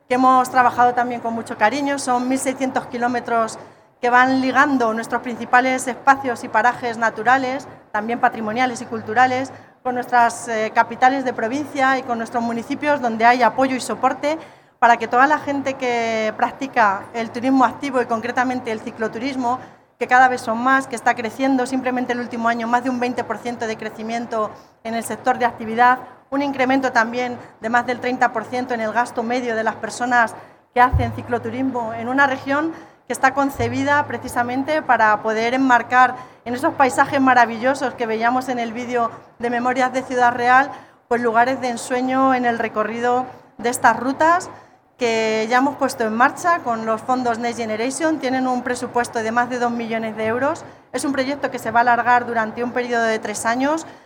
que hemos trabajado también con mucho cariño. Son 1.600 kilómetros que van ligando nuestros principales espacios y parajes naturales, también patrimoniales y culturales, con nuestras capitales de provincia y con nuestros municipios, donde hay apoyo y soporte para que toda la gente que practica el turismo activo y concretamente el cicloturismo, que cada vez son más, que está creciendo, simplemente el último año más de un 20% de crecimiento en el sector de actividad, un incremento también de más del 30% en el gasto medio de las personas que hacen cicloturismo en una región que está concebida precisamente para poder enmarcar en esos paisajes maravillosos que veíamos en el vídeo de Memorias de Ciudad Real, pues lugares de ensueño en el recorrido de estas rutas que ya hemos puesto en marcha con los fondos Next Generation. Tienen un presupuesto de más de 2 millones de euros. Es un proyecto que se va a alargar durante un periodo de 3 años